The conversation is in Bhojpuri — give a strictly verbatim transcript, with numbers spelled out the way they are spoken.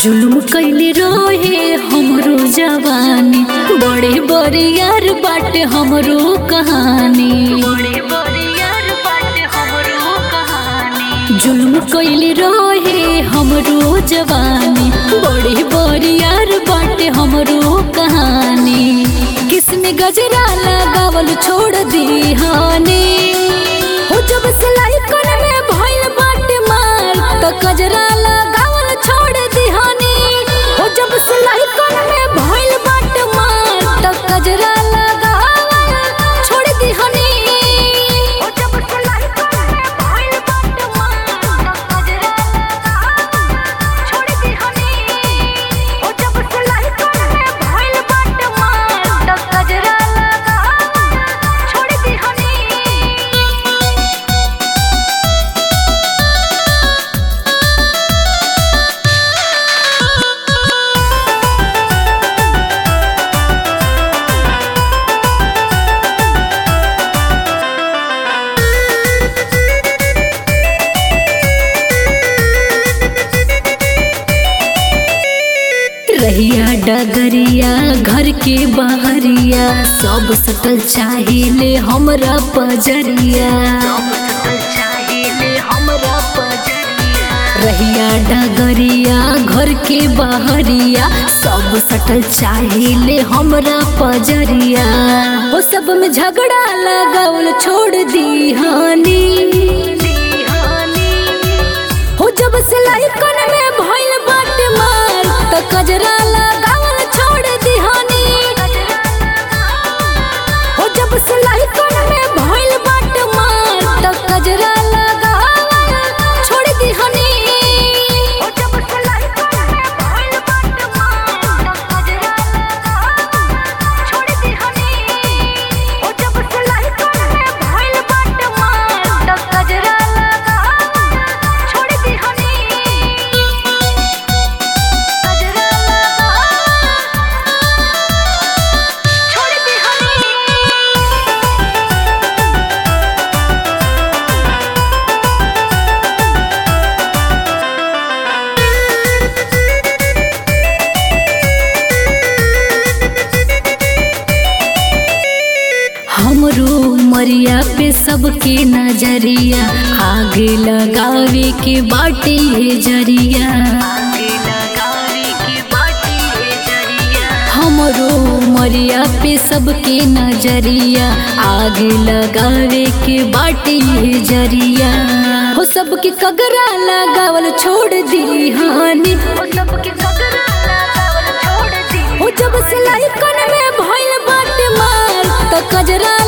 जुल्म कैले रहे हमरो जवानी, बड़े बड़े यार बाटे हमरो कहानी। जुल्म कैले रहे हमरो जवानी, बड़े बड़े यार बाटे हमरो कहानी। किसमें गजरा लगावल छोड़ दी हानी, हो जब सिलाई कोन में भइल बाटे मार तो गजरा लगावल छोड़ दी हानी। हो जब सिलाई कोन में भइल बाटे मार तो गजरा लगावल छोड़ दी हानी। हो जब सिलाई कोन में भइल बाटे मार तो गजरा लगावल छोड़ दी हानी। हो जब सिलाई कोन में भइल बाटे मार तो गजरा लगावल छोड़ दी हानी। रहिया डगरिया घर के बहरिया, सब सटल चाहिए हमरा पजरिया। रहिया डगरिया घर के बहरिया, सब सटल चाहिए हमरा पजरिया। वो सब में झगड़ा लगावल छोड़ दी हानी, हो जब सिलाई कोन में भइल बाटे मार तो गजरा लगावल छोड़ दी हानी। हो जब सिलाई कोन में भइल बाटे मार तो गजरा लगावल छोड़ दी हानी। हो जब सिलाई कोन में भइल बाटे मार तो गजरा लगावल छोड़ दी हानी। हो जब सिलाई कोन में भइल बाटे मार तो गजरा लगावल छोड़ दी हानी। हमरो मरिया पे सबके नजरिया, आगे लगावे के बाटे है जरिया। हमरो मरिया पे सबके नजरिया, आगे लगावे के बाटे है जरिया। हो सबके कगरा लगावल छोड़ दी हानी, हो जब सिलाई कोन में भइल बाटे मार तो गजरा